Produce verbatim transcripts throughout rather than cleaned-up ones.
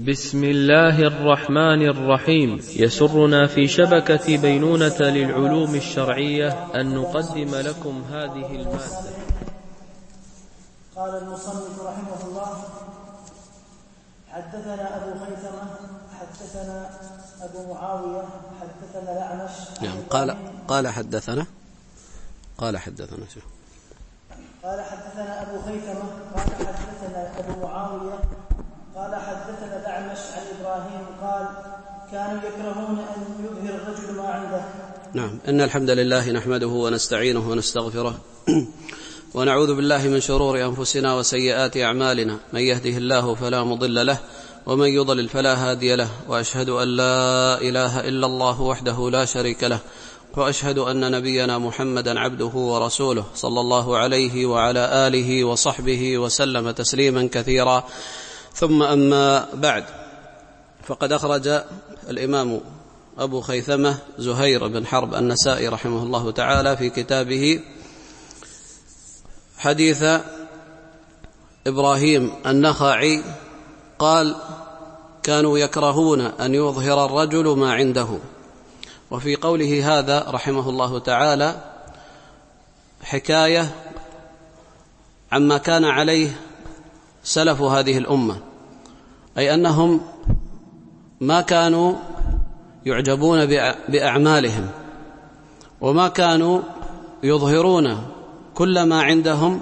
بسم الله الرحمن الرحيم. يسرنا في شبكة بينونة للعلوم الشرعية أن نقدم لكم هذه المادة. قال المصنف رحمه الله: حدثنا أبو خيثمة حدثنا أبو معاوية حدثنا الأعمش. نعم. قال قال حدثنا قال حدثنا قال حدثنا أبو خيثمة قال حدثنا أبو معاوية قال حدثنا الأعمش عن إبراهيم قال: كانوا يكرهون أن يظهر الرجل ما عنده. نعم. إن الحمد لله نحمده ونستعينه ونستغفره ونعوذ بالله من شرور أنفسنا وسيئات أعمالنا، من يهده الله فلا مضل له ومن يضلل فلا هادي له، وأشهد أن لا إله إلا الله وحده لا شريك له، وأشهد أن نبينا محمدا عبده ورسوله صلى الله عليه وعلى آله وصحبه وسلم تسليما كثيرا. ثم أما بعد، فقد أخرج الإمام أبو خيثمة زهير بن حرب النسائي رحمه الله تعالى في كتابه حديث إبراهيم النخعي قال: كانوا يكرهون أن يظهر الرجل ما عنده. وفي قوله هذا رحمه الله تعالى حكاية عما كان عليه سلف هذه الأمة، أي أنهم ما كانوا يعجبون بأعمالهم، وما كانوا يظهرون كل ما عندهم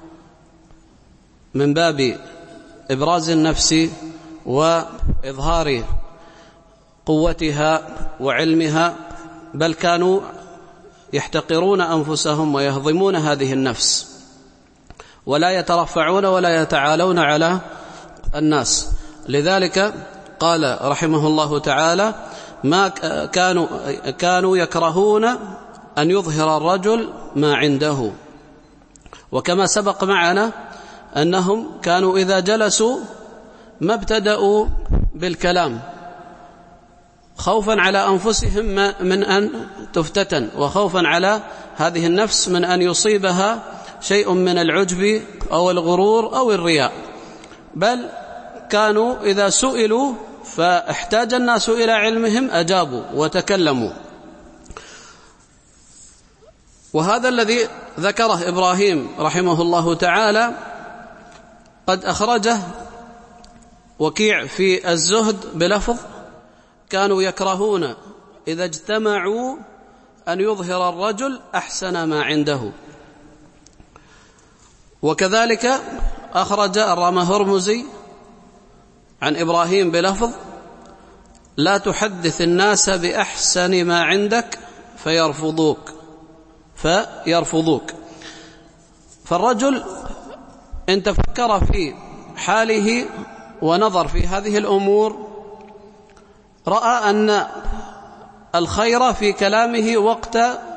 من باب إبراز النفس وإظهار قوتها وعلمها، بل كانوا يحتقرون أنفسهم ويهضمون هذه النفس، ولا يترفعون ولا يتعالون على الناس. لذلك قال رحمه الله تعالى: ما كانوا كانوا يكرهون أن يظهر الرجل ما عنده. وكما سبق معنا أنهم كانوا إذا جلسوا ما ابتدأوا بالكلام خوفا على أنفسهم من أن تفتتن، وخوفا على هذه النفس من أن يصيبها شيء من العجب أو الغرور أو الرياء، بل كانوا إذا سئلوا فاحتاج الناس إلى علمهم أجابوا وتكلموا. وهذا الذي ذكره إبراهيم رحمه الله تعالى قد أخرجه وكيع في الزهد بلفظ: كانوا يكرهون إذا اجتمعوا أن يظهر الرجل أحسن ما عنده. وكذلك أخرج الرامهرمزي عن إبراهيم بلفظ: لا تحدث الناس بأحسن ما عندك فيرفضوك فيرفضوك فالرجل إن تفكر في حاله ونظر في هذه الأمور رأى أن الخير في كلامه وقت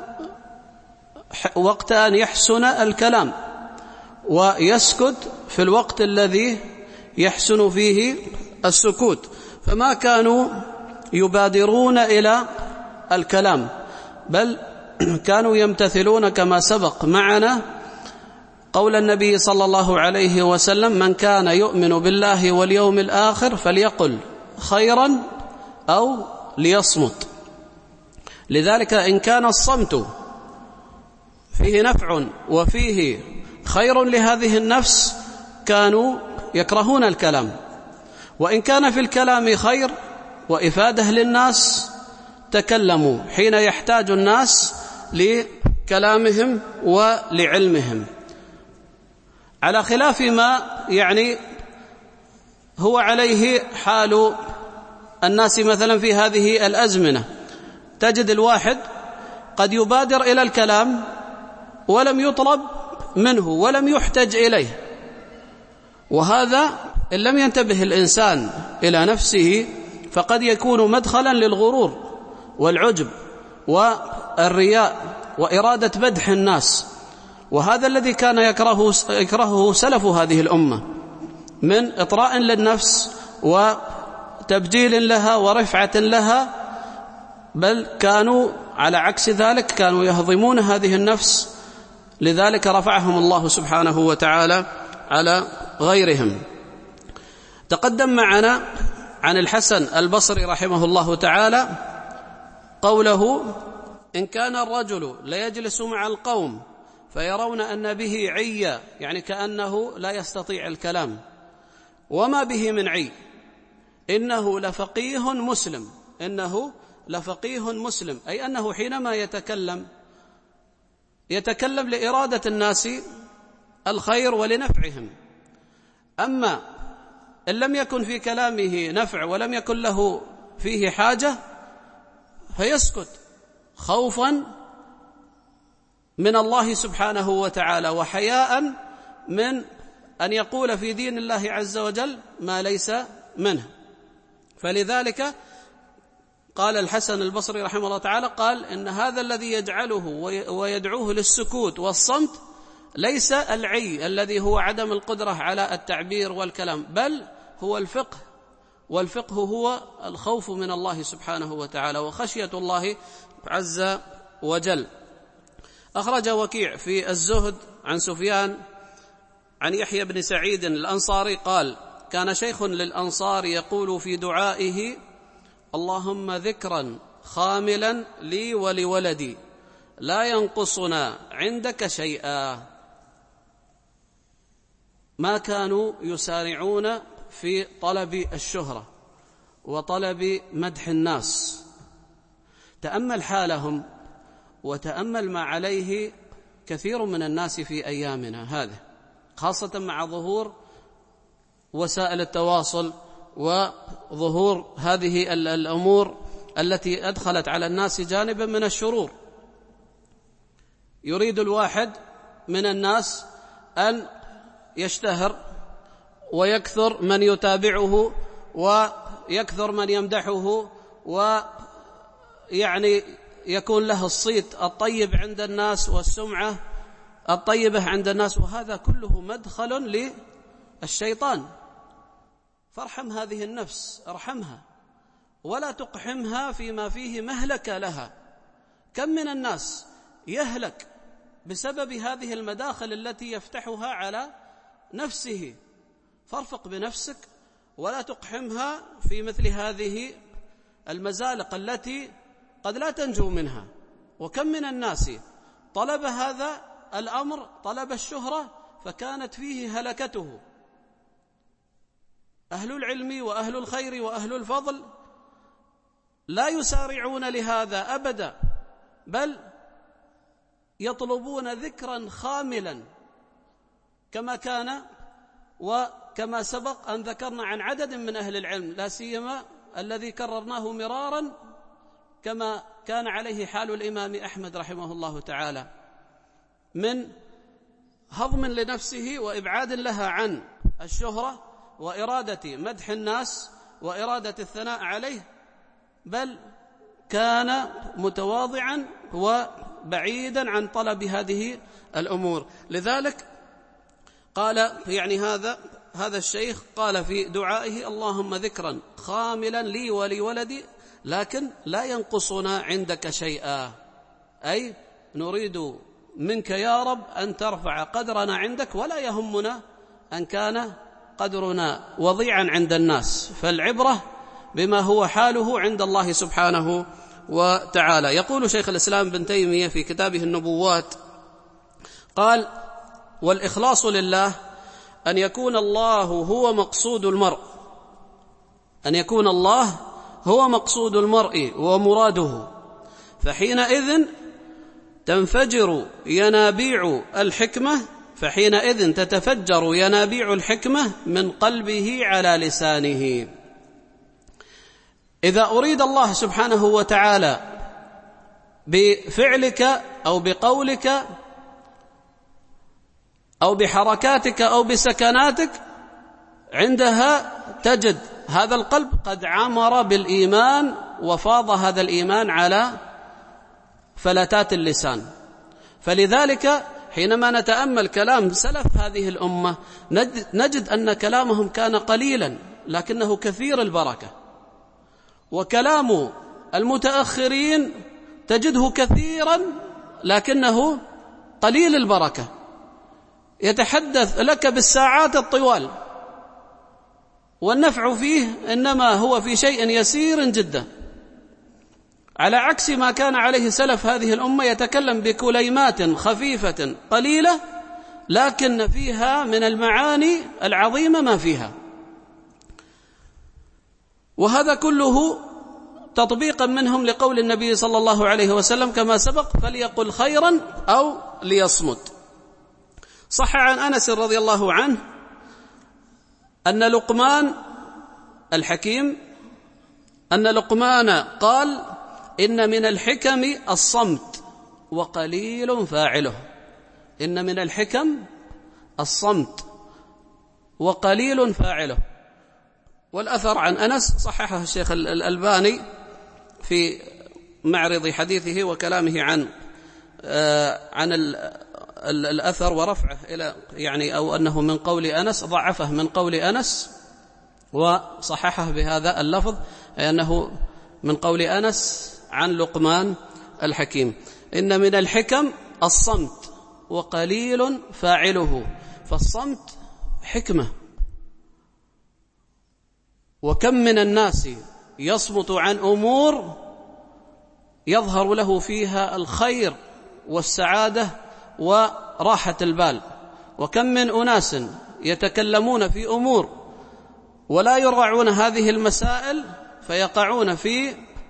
وقت أن يحسن الكلام، ويسكت في الوقت الذي يحسن فيه السكوت. فما كانوا يبادرون إلى الكلام، بل كانوا يمتثلون كما سبق معنا قول النبي صلى الله عليه وسلم: من كان يؤمن بالله واليوم الآخر فليقل خيرا أو ليصمت. لذلك إن كان الصمت فيه نفع وفيه خير لهذه النفس كانوا يكرهون الكلام، وإن كان في الكلام خير وإفادة للناس تكلموا حين يحتاج الناس لكلامهم ولعلمهم، على خلاف ما يعني هو عليه حال الناس مثلا في هذه الأزمنة. تجد الواحد قد يبادر إلى الكلام ولم يطلب منه ولم يحتج إليه، وهذا إن لم ينتبه الإنسان إلى نفسه فقد يكون مدخلا للغرور والعجب والرياء وإرادة مدح الناس. وهذا الذي كان يكرهه, يكرهه سلف هذه الأمة من إطراء للنفس وتبجيل لها ورفعة لها، بل كانوا على عكس ذلك كانوا يهضمون هذه النفس. لذلك رفعهم الله سبحانه وتعالى على غيرهم. تقدم معنا عن الحسن البصري رحمه الله تعالى قوله: إن كان الرجل ليجلس مع القوم فيرون أن به عيا، يعني كأنه لا يستطيع الكلام، وما به من عي، إنه لفقيه مسلم، إنه لفقيه مسلم، أي أنه حينما يتكلم يتكلم لإرادة الناس الخير ولنفعهم. أما إن لم يكن في كلامه نفع ولم يكن له فيه حاجة فيسكت خوفا من الله سبحانه وتعالى وحياء من أن يقول في دين الله عز وجل ما ليس منه. فلذلك قال الحسن البصري رحمه الله تعالى، قال إن هذا الذي يجعله ويدعوه للسكوت والصمت ليس العي الذي هو عدم القدرة على التعبير والكلام، بل هو الفقه، والفقه هو الخوف من الله سبحانه وتعالى وخشية الله عز وجل. أخرج وكيع في الزهد عن سفيان عن يحيى بن سعيد الأنصاري قال: كان شيخ للأنصار يقول في دعائه: اللهم ذكرا خاملا لي ولولدي لا ينقصنا عندك شيئا. ما كانوا يسارعون في طلب الشهرة وطلب مدح الناس. تأمل حالهم وتأمل ما عليه كثير من الناس في أيامنا هذه، خاصة مع ظهور وسائل التواصل وظهور هذه الأمور التي أدخلت على الناس جانبا من الشرور. يريد الواحد من الناس أن يشتهر ويكثر من يتابعه ويكثر من يمدحه، ويعني يكون له الصيت الطيب عند الناس والسمعة الطيبة عند الناس، وهذا كله مدخل للشيطان. فارحم هذه النفس، ارحمها ولا تقحمها فيما فيه مهلكة لها. كم من الناس يهلك بسبب هذه المداخل التي يفتحها على نفسه. فارفق بنفسك ولا تقحمها في مثل هذه المزالق التي قد لا تنجو منها. وكم من الناس طلب هذا الأمر، طلب الشهرة، فكانت فيه هلكته. أهل العلم وأهل الخير وأهل الفضل لا يسارعون لهذا أبدا، بل يطلبون ذكرا خاملا، كما كان وكما سبق أن ذكرنا عن عدد من أهل العلم، لا سيما الذي كررناه مرارا كما كان عليه حال الإمام أحمد رحمه الله تعالى، من هضم لنفسه وإبعاد لها عن الشهرة وإرادة مدح الناس وإرادة الثناء عليه، بل كان متواضعا وبعيدا عن طلب هذه الأمور. لذلك قال يعني هذا هذا الشيخ قال في دعائه: اللهم ذكرا خاملا لي ولولدي لكن لا ينقصنا عندك شيئا، أي نريد منك يا رب أن ترفع قدرنا عندك، ولا يهمنا أن كان قدرنا وضيعا عند الناس، فالعبرة بما هو حاله عند الله سبحانه وتعالى. يقول شيخ الإسلام ابن تيمية في كتابه النبوات قال: والإخلاص لله أن يكون الله هو مقصود المرء، أن يكون الله هو مقصود المرء ومراده، فحينئذ تنفجر ينابيع الحكمة فحينئذ تتفجر ينابيع الحكمة من قلبه على لسانه. إذا أريد الله سبحانه وتعالى بفعلك أو بقولك أو بحركاتك أو بسكناتك، عندها تجد هذا القلب قد عمر بالإيمان وفاض هذا الإيمان على فلتات اللسان. فلذلك حينما نتأمل كلام سلف هذه الأمة نجد أن كلامهم كان قليلا لكنه كثير البركة، وكلام المتأخرين تجده كثيرا لكنه قليل البركة، يتحدث لك بالساعات الطوال والنفع فيه إنما هو في شيء يسير جدا، على عكس ما كان عليه سلف هذه الأمة، يتكلم بكليمات خفيفة قليلة لكن فيها من المعاني العظيمة ما فيها. وهذا كله تطبيقا منهم لقول النبي صلى الله عليه وسلم كما سبق: فليقل خيرا أو ليصمت. صح عن أنس رضي الله عنه أن لقمان الحكيم أن لقمان قال: إن من الحكم الصمت وقليل فاعله. إن من الحكم الصمت وقليل فاعله. والأثر عن أنس صححه الشيخ الألباني في معرض حديثه وكلامه عن عن الأثر ورفعه إلى يعني أو أنه من قول أنس، ضعفه من قول أنس وصححه بهذا اللفظ، أي أنه من قول أنس عن لقمان الحكيم: إن من الحكم الصمت وقليل فاعله. فالصمت حكمة، وكم من الناس يصمت عن أمور يظهر له فيها الخير والسعادة وراحة البال، وكم من أناس يتكلمون في أمور ولا يراعون هذه المسائل فيقعون في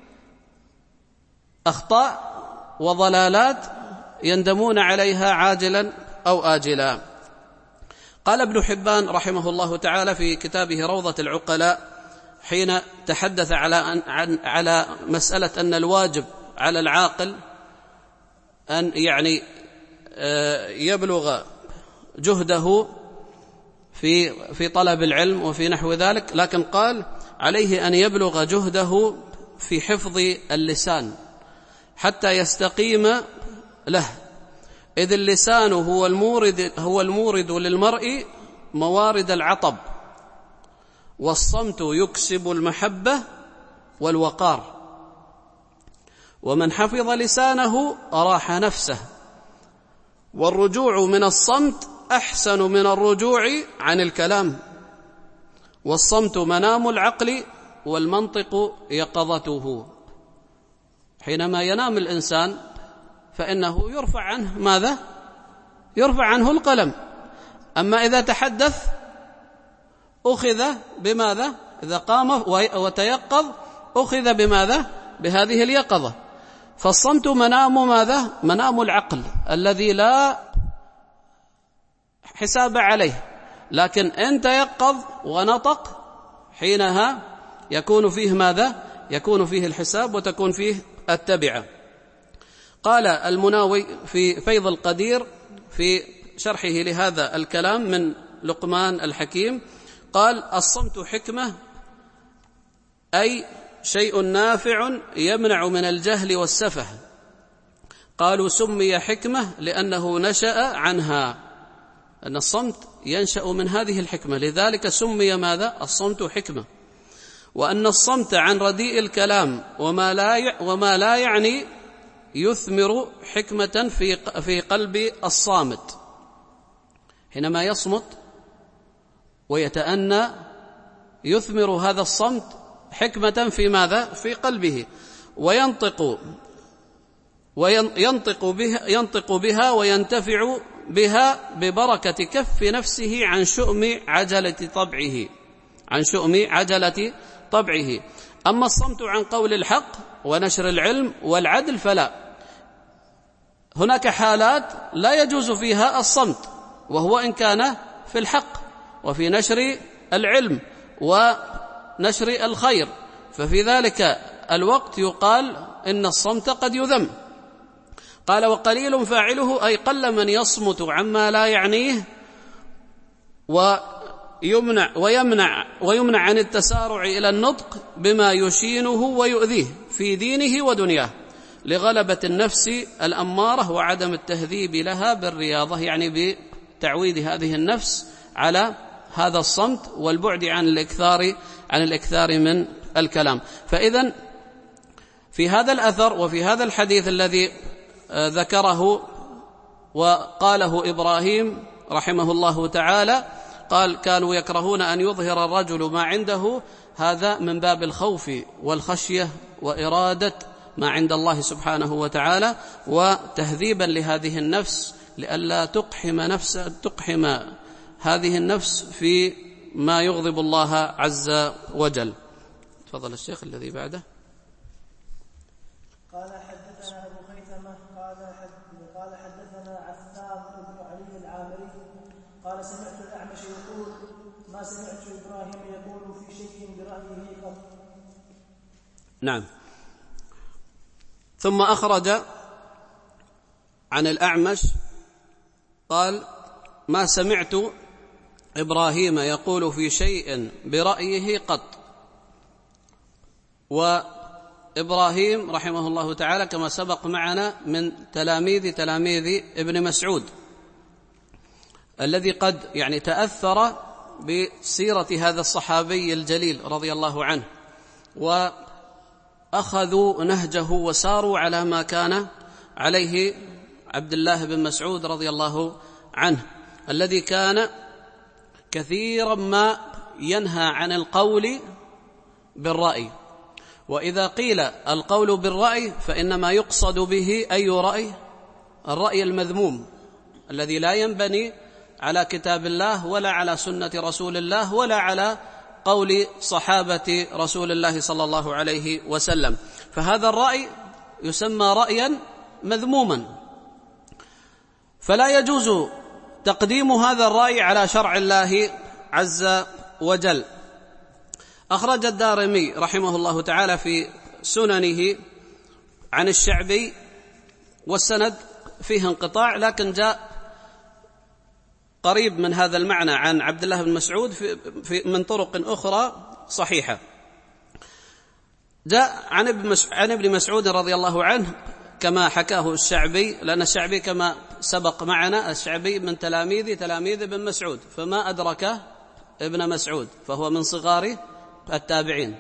أخطاء وضلالات يندمون عليها عاجلا أو آجلا. قال ابن حبان رحمه الله تعالى في كتابه روضة العقلاء حين تحدث على عن على مسألة أن الواجب على العاقل أن يعني يبلغ جهده في في طلب العلم وفي نحو ذلك، لكن قال: عليه أن يبلغ جهده في حفظ اللسان حتى يستقيم له، إذ اللسان هو المورد هو المورد للمرء موارد العطب، والصمت يكسب المحبة والوقار، ومن حفظ لسانه أراح نفسه، والرجوع من الصمت أحسن من الرجوع عن الكلام، والصمت منام العقل والمنطق يقظته. حينما ينام الإنسان فإنه يرفع عنه ماذا؟ يرفع عنه القلم. أما إذا تحدث أخذ بماذا؟ إذا قام وتيقظ أخذ بماذا؟ بهذه اليقظة. فالصمت منام ماذا؟ منام العقل الذي لا حساب عليه، لكن إن تيقظ ونطق حينها يكون فيه ماذا؟ يكون فيه الحساب وتكون فيه التبعة. قال المناوي في فيض القدير في شرحه لهذا الكلام من لقمان الحكيم، قال: الصمت حكمة، أي شيء نافع يمنع من الجهل والسفه. قالوا سمي حكمة لأنه نشأ عنها، أن الصمت ينشأ من هذه الحكمة، لذلك سمي ماذا؟ الصمت حكمة. وأن الصمت عن رديء الكلام وما لا وما لا يعني يثمر حكمة في في قلب الصامت. حينما يصمت ويتأنى يثمر هذا الصمت حكمة في ماذا؟ في قلبه، وينطق وينطق بها ينطق بها وينتفع بها ببركة كف نفسه عن شؤم عجلة طبعه عن شؤم عجلة طبعه. أما الصمت عن قول الحق ونشر العلم والعدل فلا، هناك حالات لا يجوز فيها الصمت، وهو إن كان في الحق وفي نشر العلم ونشر الخير، ففي ذلك الوقت يقال إن الصمت قد يذم. قال: وقليل فاعله، أي قل من يصمت عما لا يعنيه ويمنع ويمنع ويمنع عن التسارع إلى النطق بما يشينه ويؤذيه في دينه ودنياه، لغلبة النفس الأمارة وعدم التهذيب لها بالرياضة، يعني بتعويد هذه النفس على هذا الصمت والبعد عن الإكثار عن الإكثار من الكلام. فإذن في هذا الأثر وفي هذا الحديث الذي ذكره وقاله إبراهيم رحمه الله تعالى، قال كانوا يكرهون أن يظهر الرجل ما عنده، هذا من باب الخوف والخشية وإرادة ما عند الله سبحانه وتعالى، وتهذيبا لهذه النفس لئلا تقحم نفس تقحم هذه النفس في ما يغضب الله عز وجل. تفضل الشيخ الذي بعده. قال حدثنا أبو خيثمة قال قال حدثنا عفان بن علي العامري قال سمعت الأعمش يقول ما سمعت إبراهيم يقول في شيء برأيه قط. نعم. ثم أخرج عن الأعمش قال ما سمعت إبراهيم يقول في شيء برأيه قط. وإبراهيم رحمه الله تعالى كما سبق معنا من تلاميذ تلاميذ ابن مسعود، الذي قد يعني تأثر بسيرة هذا الصحابي الجليل رضي الله عنه، وأخذوا نهجه وساروا على ما كان عليه عبد الله بن مسعود رضي الله عنه، الذي كان كثيرا ما ينهى عن القول بالرأي. وإذا قيل القول بالرأي فإنما يقصد به أي رأي؟ الرأي المذموم الذي لا ينبني على كتاب الله ولا على سنة رسول الله ولا على قول صحابة رسول الله صلى الله عليه وسلم، فهذا الرأي يسمى رأيا مذموما، فلا يجوز تقديم هذا الرأي على شرع الله عز وجل. أخرج الدارمي رحمه الله تعالى في سننه عن الشعبي، والسند فيه انقطاع، لكن جاء قريب من هذا المعنى عن عبد الله بن مسعود في في من طرق أخرى صحيحة. جاء عن ابن عن ابن مسعود رضي الله عنه كما حكاه الشعبي، لأن الشعبي كما سبق معنا الشعبي من تلاميذ تلاميذ ابن مسعود، فما أدرك ابن مسعود فهو من صغار التابعين.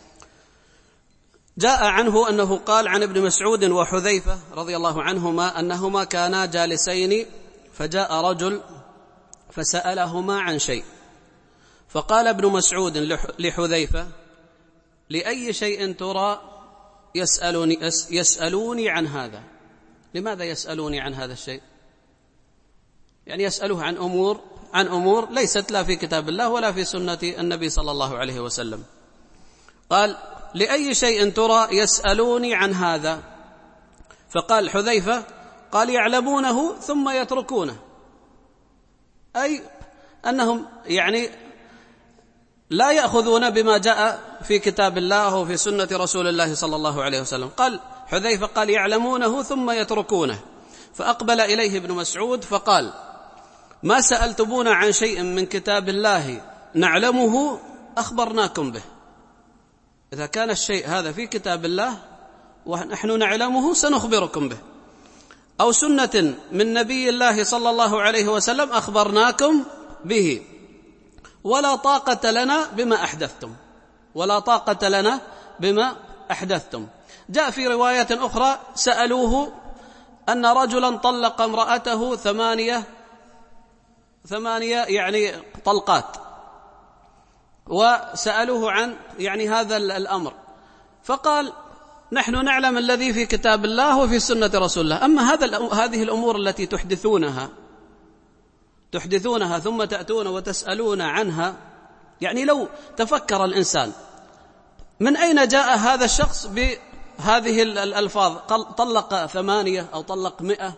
جاء عنه أنه قال عن ابن مسعود وحذيفة رضي الله عنهما أنهما كانا جالسين فجاء رجل فسألهما عن شيء، فقال ابن مسعود لحذيفة لأي شيء ترى يسألوني, يسألوني عن هذا؟ لماذا يسألوني عن هذا الشيء؟ يعني يسأله عن أمور عن أمور ليست لا في كتاب الله ولا في سنة النبي صلى الله عليه وسلم. قال لأي شيء ترى يسألوني عن هذا؟ فقال حذيفة قال يعلمونه ثم يتركونه، أي أنهم يعني لا يأخذون بما جاء في كتاب الله وفي سنة رسول الله صلى الله عليه وسلم. قال حذيفة قال يعلمونه ثم يتركونه. فأقبل إليه ابن مسعود فقال ما سألتمونا عن شيء من كتاب الله نعلمه أخبرناكم به. إذا كان الشيء هذا في كتاب الله ونحن نعلمه سنخبركم به، أو سنة من نبي الله صلى الله عليه وسلم أخبرناكم به، ولا طاقة لنا بما أحدثتم ولا طاقة لنا بما أحدثتم. جاء في رواية أخرى سألوه أن رجلا طلق امرأته ثمانية ثمانية يعني طلقات، وسألوه عن يعني هذا الأمر، فقال نحن نعلم الذي في كتاب الله وفي سنة رسول الله، أما هذا هذه الأمور التي تحدثونها تحدثونها ثم تأتون وتسألون عنها، يعني لو تفكر الإنسان من أين جاء هذا الشخص بهذه الألفاظ؟ طلق ثمانية أو طلق مئة،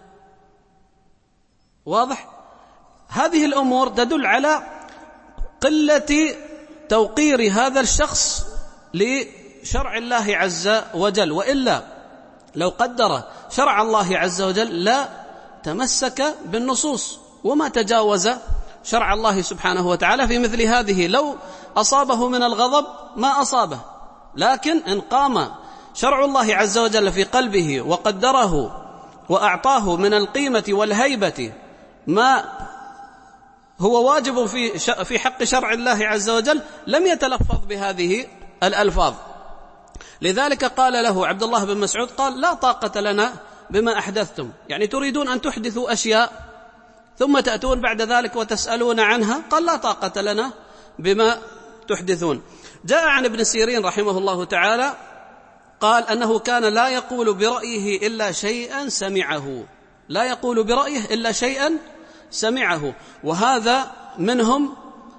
واضح؟ هذه الأمور تدل على قلة توقير هذا الشخص لشرع الله عز وجل، وإلا لو قدر شرع الله عز وجل لا تمسك بالنصوص وما تجاوز شرع الله سبحانه وتعالى في مثل هذه. لو أصابه من الغضب ما أصابه، لكن إن قام شرع الله عز وجل في قلبه وقدره وأعطاه من القيمة والهيبة ما هو واجب في في حق شرع الله عز وجل، لم يتلفظ بهذه الألفاظ. لذلك قال له عبد الله بن مسعود قال لا طاقة لنا بما أحدثتم، يعني تريدون أن تحدثوا أشياء ثم تأتون بعد ذلك وتسألون عنها؟ قال لا طاقة لنا بما تحدثون. جاء عن ابن سيرين رحمه الله تعالى قال أنه كان لا يقول برأيه إلا شيئا سمعه، لا يقول برأيه إلا شيئا سمعه، وهذا منهم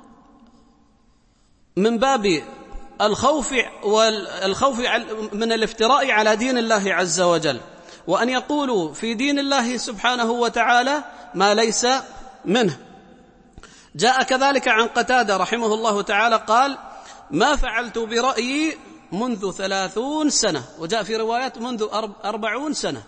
من باب الخوف والخوف من الافتراء على دين الله عز وجل، وأن يقولوا في دين الله سبحانه وتعالى ما ليس منه. جاء كذلك عن قتادة رحمه الله تعالى قال ما فعلت برأيي منذ ثلاثون سنة، وجاء في روايات منذ أربعون سنة.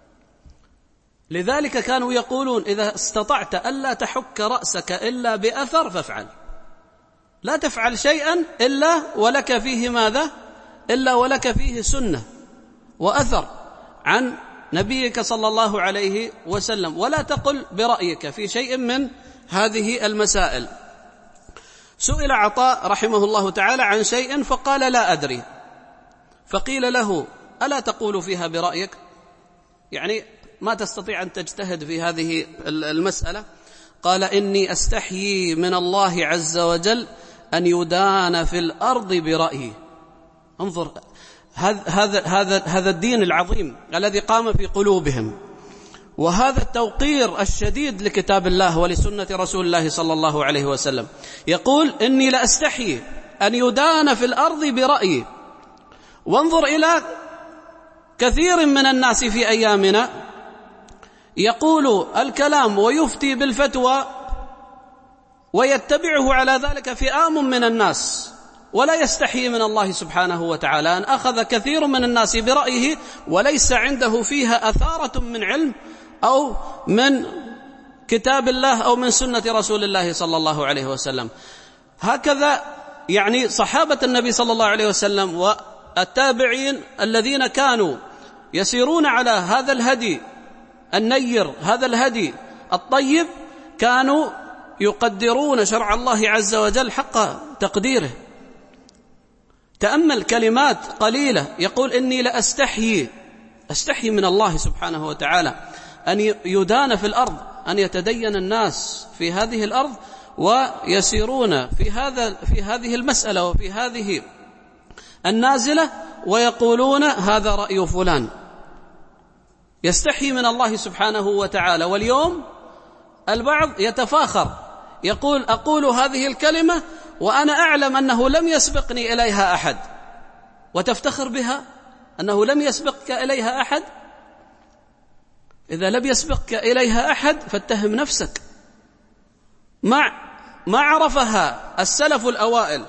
لذلك كانوا يقولون إذا استطعت ألا تحك رأسك إلا بأثر فافعل، لا تفعل شيئا إلا ولك فيه ماذا؟ إلا ولك فيه سنة وأثر عن نبيك صلى الله عليه وسلم، ولا تقل برأيك في شيء من هذه المسائل. سئل عطاء رحمه الله تعالى عن شيء فقال لا أدري، فقيل له ألا تقول فيها برأيك؟ يعني ما تستطيع أن تجتهد في هذه المسألة؟ قال إني أستحيي من الله عز وجل أن يدان في الأرض برأيي. انظر هذا هذا هذا الدين العظيم الذي قام في قلوبهم، وهذا التوقير الشديد لكتاب الله ولسنة رسول الله صلى الله عليه وسلم. يقول إني لأستحيي أن يدان في الأرض برأيي. وانظر إلى كثير من الناس في أيامنا يقول الكلام ويفتي بالفتوى ويتبعه على ذلك فئام من الناس، ولا يستحي من الله سبحانه وتعالى أن أخذ كثير من الناس برأيه وليس عنده فيها أثارة من علم أو من كتاب الله أو من سنة رسول الله صلى الله عليه وسلم. هكذا يعني صحابة النبي صلى الله عليه وسلم والتابعين الذين كانوا يسيرون على هذا الهدي النير، هذا الهدي الطيب، كانوا يقدرون شرع الله عز وجل حق تقديره. تأمل كلمات قليلة يقول إني لأستحيي، أستحيي من الله سبحانه وتعالى أن يدان في الأرض، أن يتدين الناس في هذه الأرض ويسيرون في هذا في هذه المسألة وفي هذه النازلة ويقولون هذا رأي فلان. يستحي من الله سبحانه وتعالى. واليوم البعض يتفاخر يقول أقول هذه الكلمة وأنا أعلم أنه لم يسبقني إليها أحد، وتفتخر بها أنه لم يسبقك إليها أحد. إذا لم يسبقك إليها أحد فاتهم نفسك. ما ما عرفها السلف الأوائل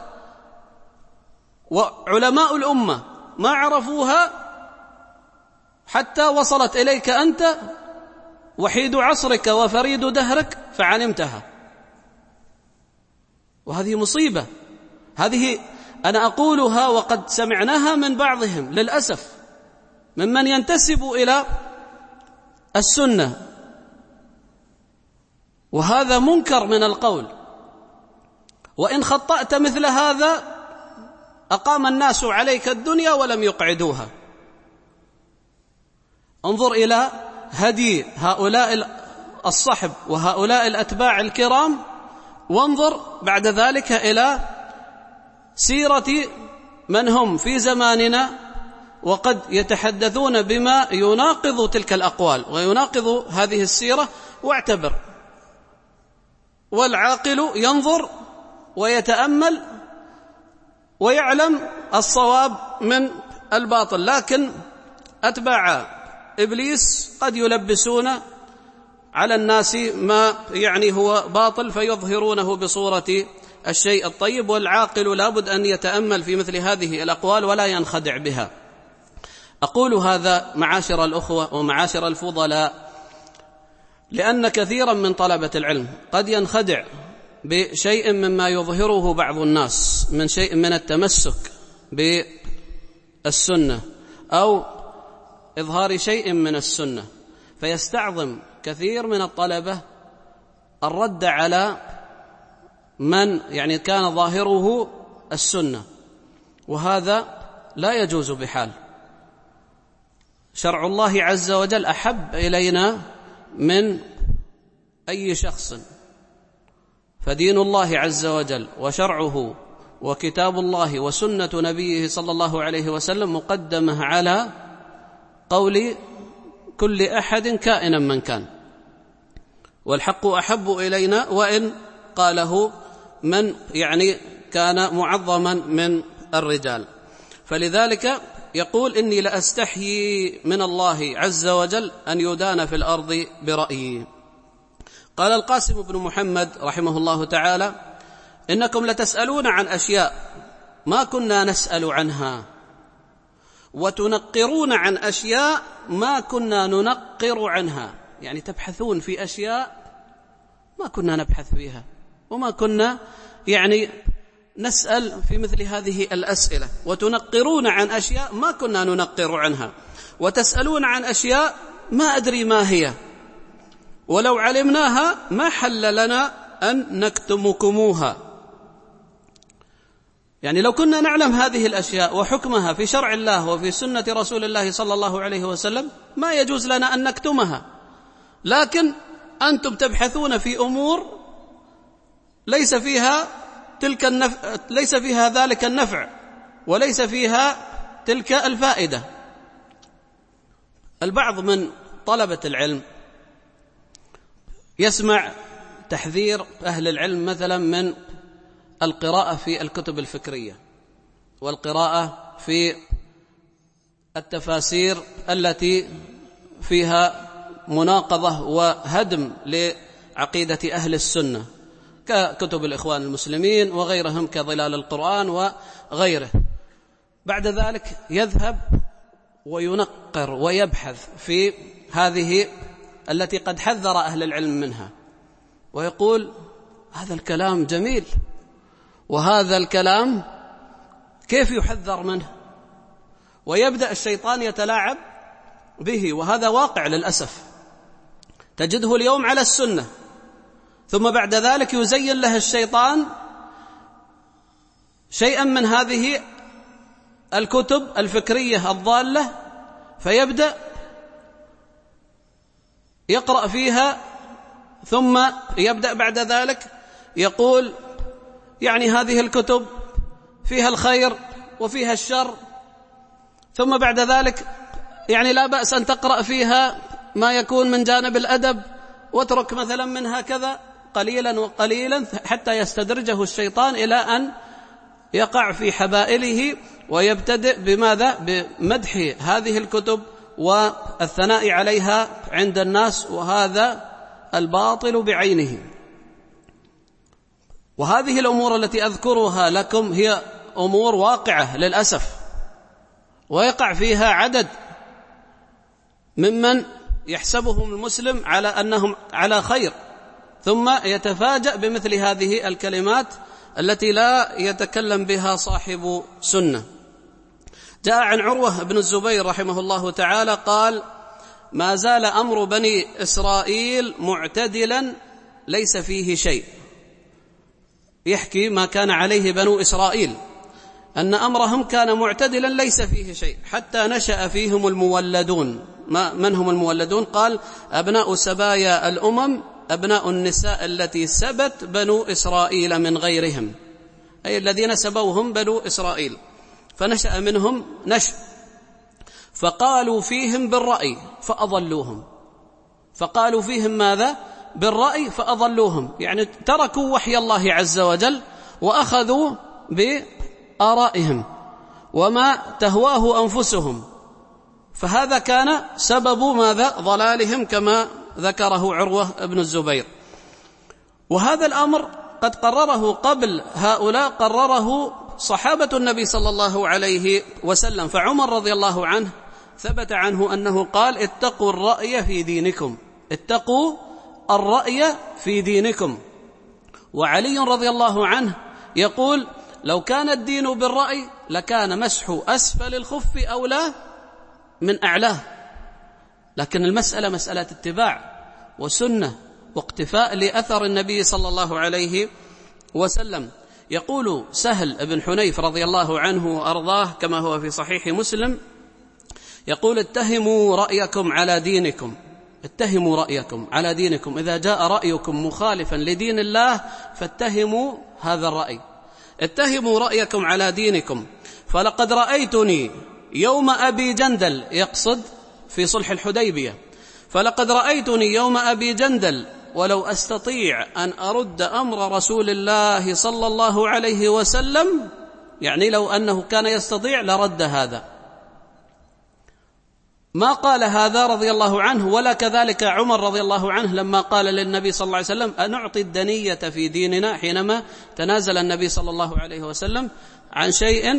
وعلماء الأمة، ما عرفوها حتى وصلت إليك أنت وحيد عصرك وفريد دهرك فعلمتها. وهذه مصيبة، هذه أنا أقولها وقد سمعناها من بعضهم للأسف ممن ينتسب إلى السنة، وهذا منكر من القول. وإن خطأت مثل هذا أقام الناس عليك الدنيا ولم يقعدوها. انظر إلى هدي هؤلاء الصحب وهؤلاء الأتباع الكرام، وانظر بعد ذلك إلى سيرة من هم في زماننا وقد يتحدثون بما يناقض تلك الأقوال ويناقض هذه السيرة. واعتبر، والعاقل ينظر ويتأمل ويعلم الصواب من الباطل. لكن أتباع إبليس قد يلبسون على الناس ما يعني هو باطل فيظهرونه بصورة الشيء الطيب، والعاقل لابد أن يتأمل في مثل هذه الأقوال ولا ينخدع بها. أقول هذا معاشر الأخوة ومعاشر الفضلاء لأن كثيرا من طلبة العلم قد ينخدع بشيء مما يظهره بعض الناس من شيء من التمسك بالسنة أو إظهار شيء من السنة، فيستعظم كثير من الطلبة الرد على من يعني كان ظاهره السنة، وهذا لا يجوز بحال. شرع الله عز وجل أحب إلينا من أي شخص، فدين الله عز وجل وشرعه وكتاب الله وسنة نبيه صلى الله عليه وسلم مقدمة على قول كل أحد كائنا من كان، والحق أحب إلينا وإن قاله من يعني كان معظما من الرجال. فلذلك يقول: إني لأستحيي من الله عز وجل أن يدان في الأرض برأيي. قال القاسم بن محمد رحمه الله تعالى: إنكم لتسألون عن أشياء ما كنا نسأل عنها، وتنقرون عن أشياء ما كنا ننقر عنها. يعني تبحثون في أشياء ما كنا نبحث فيها، وما كنا يعني نسأل في مثل هذه الأسئلة. وتنقرون عن أشياء ما كنا ننقر عنها، وتسألون عن أشياء ما أدري ما هي، ولو علمناها ما حل لنا أن نكتمكموها. يعني لو كنا نعلم هذه الأشياء وحكمها في شرع الله وفي سنة رسول الله صلى الله عليه وسلم ما يجوز لنا أن نكتمها، لكن أنتم تبحثون في أمور ليس فيها تلك النفع، ليس فيها ذلك النفع، وليس فيها تلك الفائدة. البعض من طلبة العلم يسمع تحذير أهل العلم مثلا من القراءة في الكتب الفكرية، والقراءة في التفاسير التي فيها مناقضة وهدم لعقيدة أهل السنة، ككتب الإخوان المسلمين وغيرهم كظلال القرآن وغيره. بعد ذلك يذهب وينقر ويبحث في هذه التي قد حذر أهل العلم منها، ويقول: هذا الكلام جميل، وهذا الكلام كيف يحذر منه؟ ويبدأ الشيطان يتلاعب به، وهذا واقع للأسف. تجده اليوم على السنة، ثم بعد ذلك يزين له الشيطان شيئا من هذه الكتب الفكرية الضالة، فيبدأ يقرأ فيها، ثم يبدأ بعد ذلك يقول: يعني هذه الكتب فيها الخير وفيها الشر، ثم بعد ذلك يعني لا بأس أن تقرأ فيها ما يكون من جانب الأدب، واترك مثلا منها كذا قليلا وقليلا، حتى يستدرجه الشيطان إلى أن يقع في حبائله، ويبتدئ بماذا؟ بمدح هذه الكتب والثناء عليها عند الناس، وهذا الباطل بعينه. وهذه الأمور التي أذكرها لكم هي أمور واقعة للأسف، ويقع فيها عدد ممن يحسبهم المسلم على أنهم على خير، ثم يتفاجأ بمثل هذه الكلمات التي لا يتكلم بها صاحب سنة. جاء عن عروة بن الزبير رحمه الله تعالى قال: ما زال أمر بني إسرائيل معتدلا ليس فيه شيء. يحكي ما كان عليه بنو إسرائيل، أن أمرهم كان معتدلا ليس فيه شيء، حتى نشأ فيهم المولدون. ما من هم المولدون؟ قال: أبناء سبايا الأمم، أبناء النساء التي سبت بنو إسرائيل من غيرهم، أي الذين سبوهم بنو إسرائيل، فنشأ منهم نشأ، فقالوا فيهم بالرأي فأضلوهم. فقالوا فيهم ماذا؟ بالرأي فأضلوهم، يعني تركوا وحي الله عز وجل وأخذوا بآرائهم وما تهواه أنفسهم، فهذا كان سبب ماذا؟ ضلالهم، كما ذكره عروة بن الزبير. وهذا الأمر قد قرره قبل هؤلاء، قرره صحابة النبي صلى الله عليه وسلم. فعمر رضي الله عنه ثبت عنه أنه قال: اتقوا الرأي في دينكم، اتقوا الرأي في دينكم. وعلي رضي الله عنه يقول: لو كان الدين بالرأي لكان مسح أسفل الخف أولى من أعلاه. لكن المسألة مسألة اتباع وسنة واقتفاء لأثر النبي صلى الله عليه وسلم. يقول سهل بن حنيف رضي الله عنه وأرضاه كما هو في صحيح مسلم، يقول: اتهموا رأيكم على دينكم، اتهموا رأيكم على دينكم، إذا جاء رأيكم مخالفا لدين الله فاتهموا هذا الرأي، اتهموا رأيكم على دينكم. فلقد رأيتني يوم أبي جندل، يقصد في صلح الحديبية، فلقد رأيتني يوم أبي جندل ولو أستطيع أن أرد أمر رسول الله صلى الله عليه وسلم، يعني لو أنه كان يستطيع لرد هذا. ما قال هذا رضي الله عنه، ولا كذلك عمر رضي الله عنه لما قال للنبي صلى الله عليه وسلم أنعطي الدنية في ديننا، حينما تنازل النبي صلى الله عليه وسلم عن شيء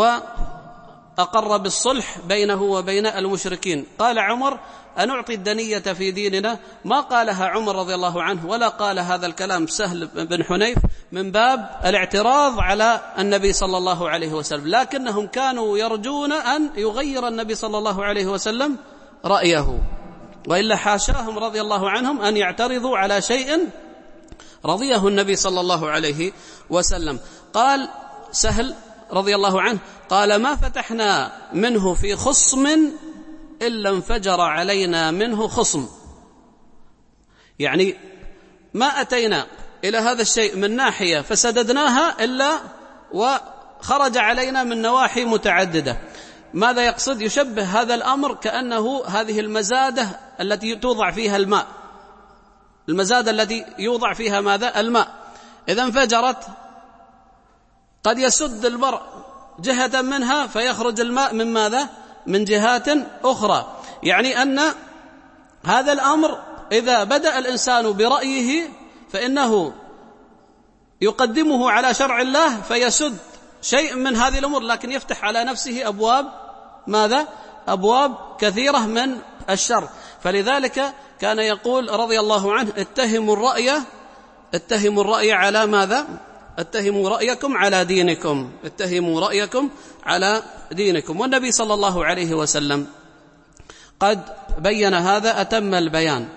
وأقر بالصلح بينه وبين المشركين، قال عمر أنعطي الدنية في ديننا. ما قالها عمر رضي الله عنه ولا قال هذا الكلام سهل بن حنيف من باب الاعتراض على النبي صلى الله عليه وسلم، لكنهم كانوا يرجون أن يغير النبي صلى الله عليه وسلم رأيه، وإلا حاشاهم رضي الله عنهم أن يعترضوا على شيء رضيه النبي صلى الله عليه وسلم. قال سهل رضي الله عنه قال ما فتحنا منه في خصم إلا انفجر علينا منه خصم، يعني ما أتينا إلى هذا الشيء من ناحية فسددناها إلا وخرج علينا من نواحي متعددة. ماذا يقصد؟ يشبه هذا الأمر كأنه هذه المزادة التي توضع فيها الماء، المزادة التي يوضع فيها ماذا؟ الماء، إذا انفجرت قد يسد المرء جهة منها فيخرج الماء من ماذا؟ من جهات أخرى. يعني أن هذا الأمر إذا بدأ الإنسان برأيه فإنه يقدمه على شرع الله فيسد شيء من هذه الأمور، لكن يفتح على نفسه أبواب ماذا؟ أبواب كثيرة من الشر. فلذلك كان يقول رضي الله عنه اتهموا الرأي اتهموا الرأي على ماذا؟ اتهموا رأيكم على دينكم، اتهموا رأيكم على دينكم. والنبي صلى الله عليه وسلم قد بين هذا أتم البيان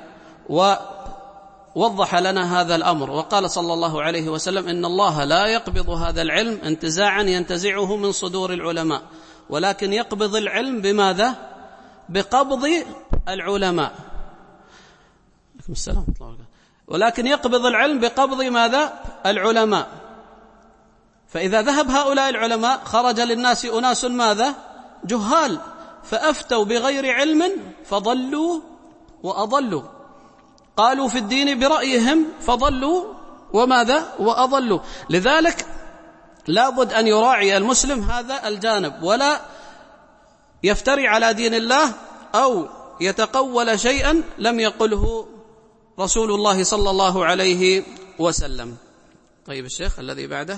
ووضح لنا هذا الأمر، وقال صلى الله عليه وسلم إن الله لا يقبض هذا العلم انتزاعا ينتزعه من صدور العلماء، ولكن يقبض العلم بماذا؟ بقبض العلماء. السلام ولكن يقبض العلم بقبض ماذا؟ العلماء. فإذا ذهب هؤلاء العلماء خرج للناس أناس ماذا؟ جهال، فأفتوا بغير علم فضلوا وأضلوا، قالوا في الدين برأيهم فضلوا وماذا؟ وأضلوا. لذلك لابد أن يراعي المسلم هذا الجانب، ولا يفتري على دين الله أو يتقول شيئا لم يقله رسول الله صلى الله عليه وسلم. طيب الشيخ الذي بعده.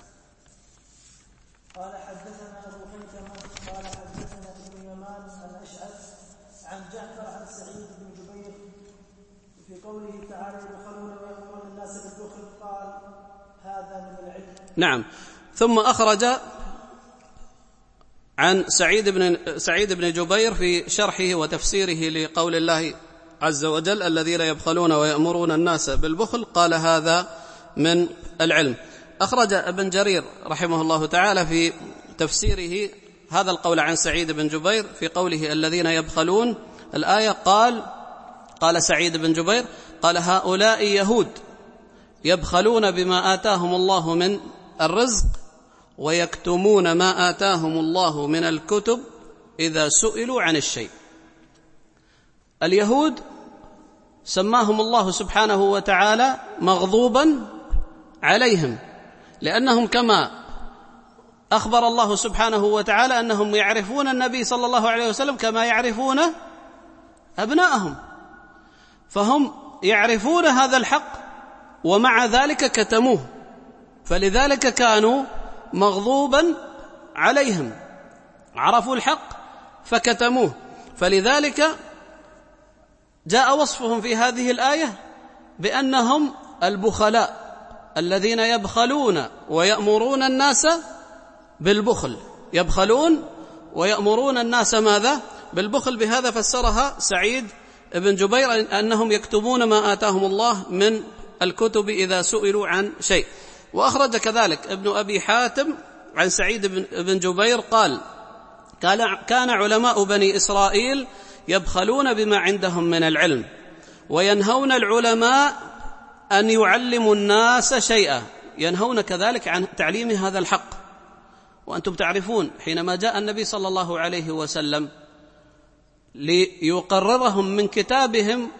قال حدثنا أبو خيثمة قال حدثنا ابن يمان الأشعث عن جعفر عن سعيد بن جبير في قوله تعالى يبخلون ويأمرون الناس بالبخل، قال هذا من العلم. نعم. ثم أخرج عن سعيد بن سعيد بن جبير في شرحه وتفسيره لقول الله عز وجل الذين يبخلون ويأمرون الناس بالبخل، قال هذا من العلم. أخرج ابن جرير رحمه الله تعالى في تفسيره هذا القول عن سعيد بن جبير في قوله الذين يبخلون الآية، قال قال سعيد بن جبير قال هؤلاء يهود يبخلون بما آتاهم الله من الرزق ويكتمون ما آتاهم الله من الكتب إذا سئلوا عن الشيء. اليهود سماهم الله سبحانه وتعالى مغضوبا عليهم، لأنهم كما أخبر الله سبحانه وتعالى أنهم يعرفون النبي صلى الله عليه وسلم كما يعرفون أبناءهم، فهم يعرفون هذا الحق ومع ذلك كتموه، فلذلك كانوا مغضوبا عليهم، عرفوا الحق فكتموه. فلذلك جاء وصفهم في هذه الآية بأنهم البخلاء الذين يبخلون ويأمرون الناس بالبخل، يبخلون ويأمرون الناس ماذا؟ بالبخل. بهذا فسرها سعيد بن جبير أنهم يكتبون ما آتاهم الله من الكتب إذا سئلوا عن شيء. وأخرج كذلك ابن أبي حاتم عن سعيد بن جبير قال كان علماء بني إسرائيل يبخلون بما عندهم من العلم، وينهون العلماء أن يعلموا الناس شيئا، ينهون كذلك عن تعليم هذا الحق. وأنتم تعرفون حينما جاء النبي صلى الله عليه وسلم ليقررهم من كتابهم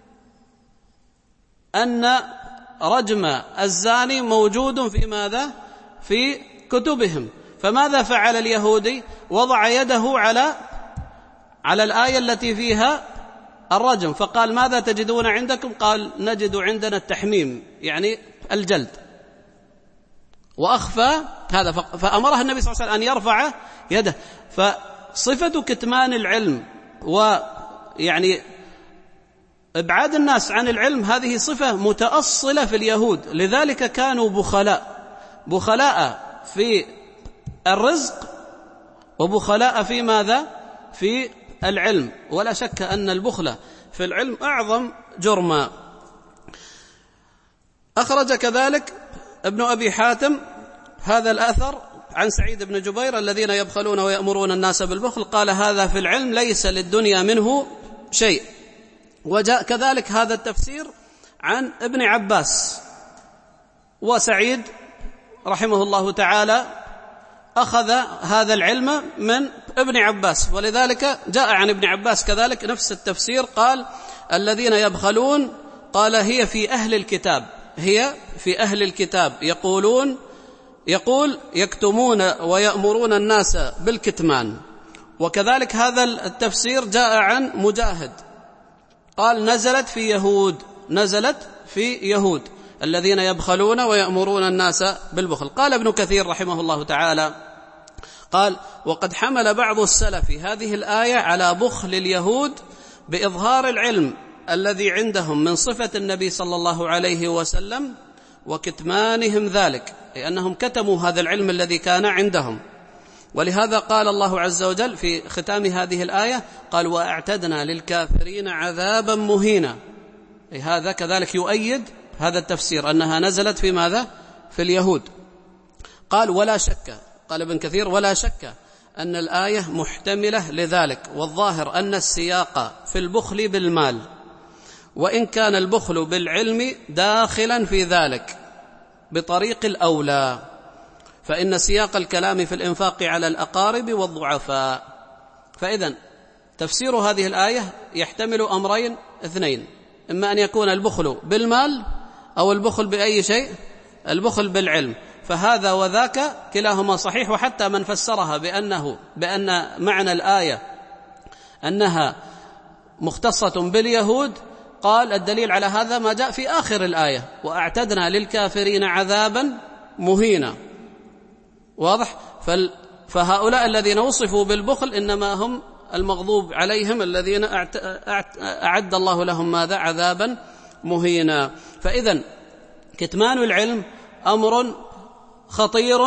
أن رجم الزاني موجود في ماذا؟ في كتبهم، فماذا فعل اليهودي؟ وضع يده على على الآية التي فيها الرجم، فقال ماذا تجدون عندكم؟ قال نجد عندنا التحميم، يعني الجلد، وأخفى هذا، فأمره النبي صلى الله عليه وسلم أن يرفع يده. فصفة كتمان العلم ويعني إبعاد الناس عن العلم هذه صفة متأصلة في اليهود، لذلك كانوا بخلاء، بخلاء في الرزق وبخلاء في ماذا؟ في العلم. ولا شك أن البخل في العلم أعظم جرما. أخرج كذلك ابن أبي حاتم هذا الأثر عن سعيد بن جبير: الذين يبخلون ويأمرون الناس بالبخل، قال هذا في العلم ليس للدنيا منه شيء. وجاء كذلك هذا التفسير عن ابن عباس، وسعيد رحمه الله تعالى أخذ هذا العلم من ابن عباس، ولذلك جاء عن ابن عباس كذلك نفس التفسير، قال الذين يبخلون، قال هي في أهل الكتاب، هي في أهل الكتاب يقولون يقول يكتمون ويأمرون الناس بالكتمان. وكذلك هذا التفسير جاء عن مجاهد، قال نزلت في يهود، نزلت في يهود الذين يبخلون ويأمرون الناس بالبخل. قال ابن كثير رحمه الله تعالى، قال وقد حمل بعض السلف هذه الآية على بخل اليهود بإظهار العلم الذي عندهم من صفة النبي صلى الله عليه وسلم وكتمانهم ذلك، لأنهم كتموا هذا العلم الذي كان عندهم. ولهذا قال الله عز وجل في ختام هذه الآية، قال وأعتدنا للكافرين عذابا مهينا. هذا كذلك يؤيد هذا التفسير أنها نزلت في ماذا؟ في اليهود. قال ولا شك، قال ابن كثير ولا شك أن الآية محتملة لذلك، والظاهر أن السياق في البخل بالمال، وإن كان البخل بالعلم داخلا في ذلك بطريق الأولى، فإن سياق الكلام في الإنفاق على الأقارب والضعفاء. فإذن تفسير هذه الآية يحتمل أمرين اثنين: إما أن يكون البخل بالمال أو البخل بأي شيء، البخل بالعلم، فهذا وذاك كلاهما صحيح. وحتى من فسرها بأنه بأن معنى الآية أنها مختصة باليهود، قال الدليل على هذا ما جاء في آخر الآية: وأعتدنا للكافرين عذابا مهينا. واضح؟ فهؤلاء الذين وصفوا بالبخل إنما هم المغضوب عليهم، الذين أعد الله لهم ماذا؟ عذابا مهينا. فإذن كتمان العلم أمر خطير،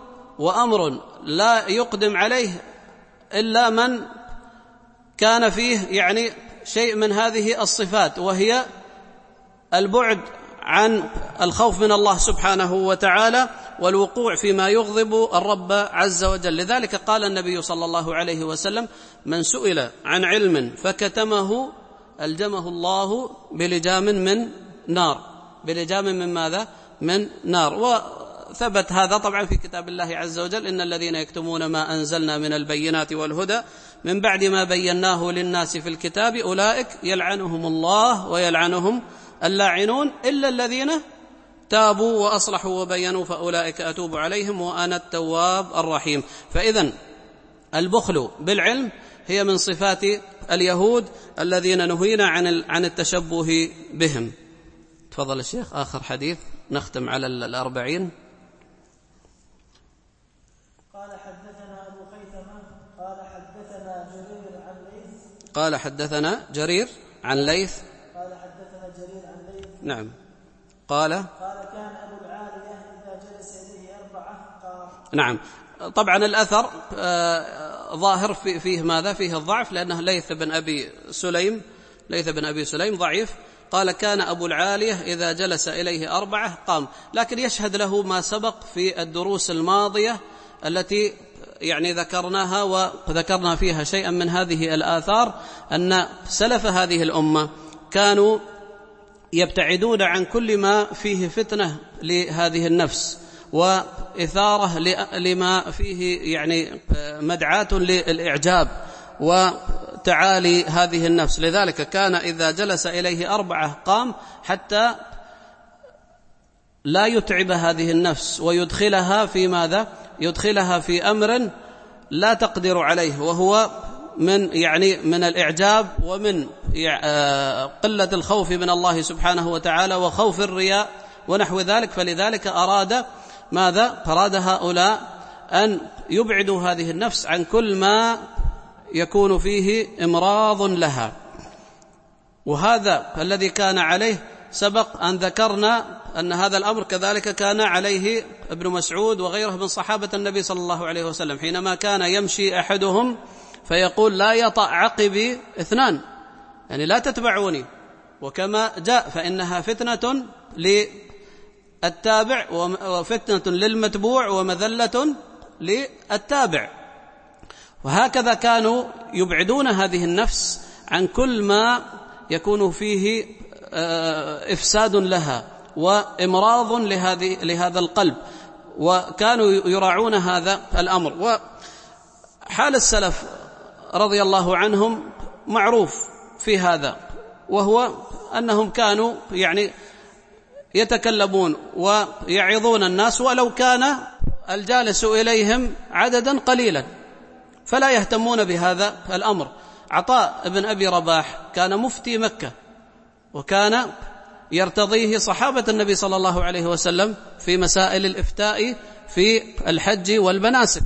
وأمر لا يقدم عليه إلا من كان فيه يعني شيء من هذه الصفات، وهي البعد عن الخوف من الله سبحانه وتعالى والوقوع فيما يغضب الرب عز وجل. لذلك قال النبي صلى الله عليه وسلم: من سئل عن علم فكتمه ألجمه الله بلجام من نار. بلجام من ماذا؟ من نار. وثبت هذا طبعا في كتاب الله عز وجل: إن الذين يكتمون ما أنزلنا من البينات والهدى من بعد ما بيناه للناس في الكتاب أولئك يلعنهم الله ويلعنهم اللاعنون إلا الذين تابوا وأصلحوا وبينوا فأولئك أتوب عليهم وأنا التواب الرحيم. فإذن البخل بالعلم هي من صفات اليهود الذين نهينا عن عن التشبه بهم. تفضل الشيخ، آخر حديث نختم على الأربعين. قال حدثنا أبو خيثمة قال حدثنا جرير عن ليث قال حدثنا جرير عن ليث قال حدثنا جرير عن ليث نعم قال قال كان أبو العالية إذا جلس إليه أربعة قام. نعم. طبعا الأثر آه ظاهر في فيه ماذا؟ فيه الضعف، لأنه ليث بن أبي سليم ليث بن أبي سليم ضعيف. قال كان أبو العالية إذا جلس إليه أربعة قام، لكن يشهد له ما سبق في الدروس الماضية التي يعني ذكرناها وذكرنا فيها شيئا من هذه الآثار، أن سلف هذه الأمة كانوا يبتعدون عن كل ما فيه فتنة لهذه النفس وإثارة لما فيه يعني مدعاة للإعجاب وتعالي هذه النفس. لذلك كان إذا جلس إليه أربعة قام حتى لا يتعب هذه النفس ويدخلها في ماذا؟ يدخلها في أمر لا تقدر عليه، وهو من يعني من الإعجاب ومن قلة الخوف من الله سبحانه وتعالى وخوف الرياء ونحو ذلك. فلذلك أراد ماذا؟ أراد هؤلاء أن يبعدوا هذه النفس عن كل ما يكون فيه إمراض لها. وهذا الذي كان عليه سبق أن ذكرنا أن هذا الأمر كذلك كان عليه ابن مسعود وغيره من صحابة النبي صلى الله عليه وسلم، حينما كان يمشي أحدهم فيقول لا يطأ عقبي اثنان، يعني لا تتبعوني، وكما جاء فإنها فتنة للتابع وفتنة للمتبوع ومذلة للتابع. وهكذا كانوا يبعدون هذه النفس عن كل ما يكون فيه إفساد لها وإمراض لهذه لهذا القلب، وكانوا يراعون هذا الأمر. وحال السلف رضي الله عنهم معروف في هذا، وهو أنهم كانوا يعني يتكلمون ويعظون الناس ولو كان الجالس إليهم عددا قليلا، فلا يهتمون بهذا الأمر. عطاء بن أبي رباح كان مفتي مكة، وكان يرتضيه صحابة النبي صلى الله عليه وسلم في مسائل الإفتاء في الحج والمناسك.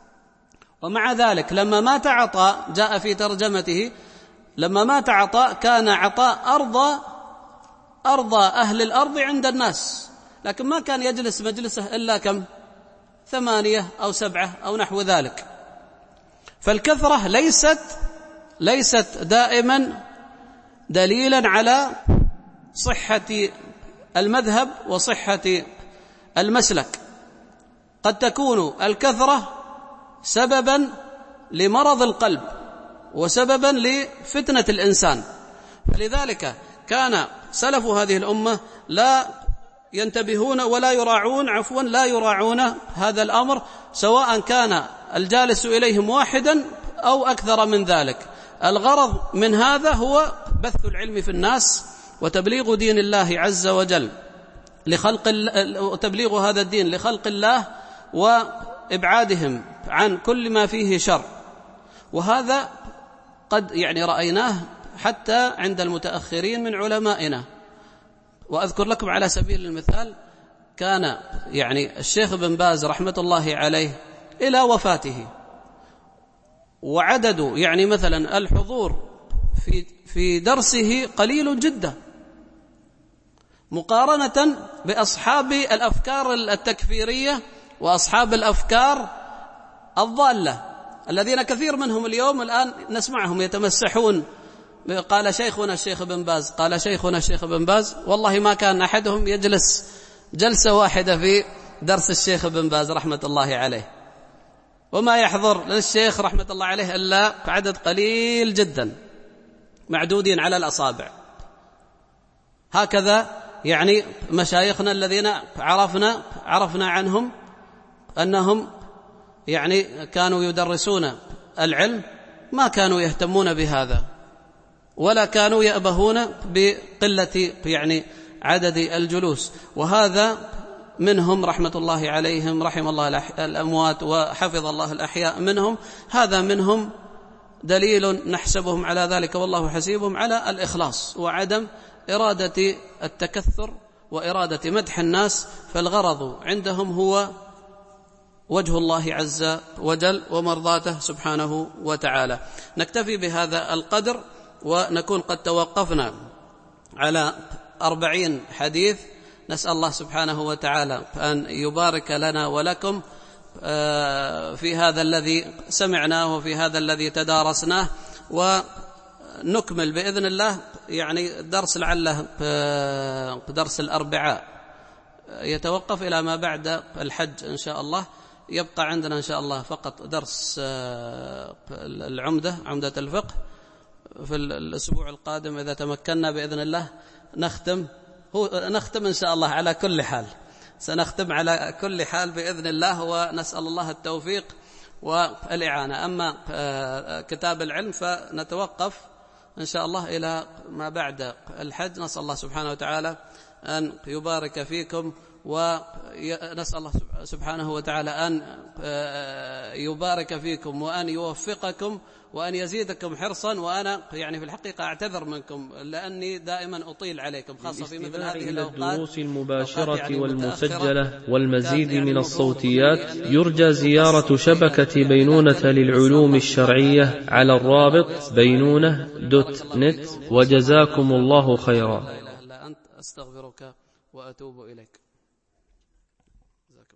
ومع ذلك لما مات عطاء جاء في ترجمته لما مات عطاء كان عطاء أرضى أرضى أهل الأرض عند الناس، لكن ما كان يجلس مجلسه إلا كم ثمانية أو سبعة أو نحو ذلك. فالكثرة ليست ليست دائما دليلا على صحة المذهب وصحة المسلك. قد تكون الكثرة سببا لمرض القلب وسببا لفتنة الإنسان. فلذلك كان سلف هذه الأمة لا ينتبهون ولا يراعون عفوا لا يراعون هذا الأمر، سواء كان الجالس إليهم واحدا أو أكثر من ذلك. الغرض من هذا هو بث العلم في الناس وتبليغ دين الله عز وجل لخلق وتبليغ هذا الدين لخلق الله وإبعادهم عن كل ما فيه شر. وهذا قد يعني رأيناه حتى عند المتأخرين من علمائنا. وأذكر لكم على سبيل المثال كان يعني الشيخ بن باز رحمة الله عليه إلى وفاته وعدد يعني مثلا الحضور في في درسه قليل جدا مقارنة بأصحاب الأفكار التكفيرية وأصحاب الأفكار الضالة الذين كثير منهم اليوم الآن نسمعهم يتمسحون. قال شيخنا الشيخ بن باز قال شيخنا الشيخ بن باز والله ما كان أحدهم يجلس جلسة واحدة في درس الشيخ بن باز رحمة الله عليه، وما يحضر للشيخ رحمة الله عليه إلا عدد قليل جدا معدودين على الأصابع. هكذا يعني مشايخنا الذين عرفنا عرفنا عنهم أنهم يعني كانوا يدرسون العلم ما كانوا يهتمون بهذا ولا كانوا يأبهون بقلة يعني عدد الجلوس. وهذا منهم رحمة الله عليهم، رحم الله الأموات وحفظ الله الأحياء منهم، هذا منهم دليل نحسبهم على ذلك والله حسيبهم على الإخلاص وعدم إرادة التكثر وإرادة مدح الناس، فالغرض عندهم هو وجه الله عز وجل ومرضاته سبحانه وتعالى. نكتفي بهذا القدر ونكون قد توقفنا على أربعين حديث. نسأل الله سبحانه وتعالى أن يبارك لنا ولكم في هذا الذي سمعناه وفي هذا الذي تدارسناه، ونكمل بإذن الله يعني درس لعله درس الأربعاء يتوقف إلى ما بعد الحج إن شاء الله، يبقى عندنا إن شاء الله فقط درس العمدة، عمدة الفقه، في الأسبوع القادم إذا تمكنا بإذن الله نختم هو نختم إن شاء الله على كل حال، سنختم على كل حال بإذن الله، ونسأل الله التوفيق والإعانة. أما كتاب العلم فنتوقف إن شاء الله إلى ما بعد الحج. نسأل الله سبحانه وتعالى أن يبارك فيكم، ونسأل الله سبحانه وتعالى أن يبارك فيكم وأن يوفقكم وأن يزيدكم حرصا. وأنا يعني في الحقيقة أعتذر منكم لأني دائما أطيل عليكم، خاصة في مثل هذه الأوقات، الدروس المباشرة يعني والمسجلة والمزيد من الصوتيات. يرجى زيارة شبكة بينونة للعلوم الشرعية على الرابط بينونة دوت نت. وجزاكم الله خيرا. لا إله إلا أنت، أستغفرك وأتوب إليك.